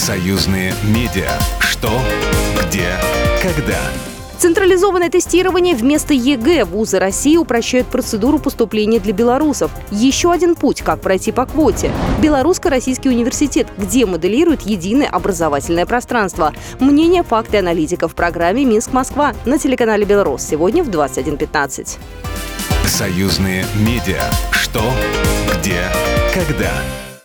Союзные медиа. Что, где, когда. Централизованное тестирование вместо ЕГЭ. Вузы России упрощают процедуру поступления для белорусов. Еще один путь, как пройти по квоте. Белорусско-российский университет, где моделирует единое образовательное пространство. Мнение, факты аналитиков в программе «Минск-Москва» на телеканале «Белрос» сегодня в 21:15. Союзные медиа. Что, где, когда.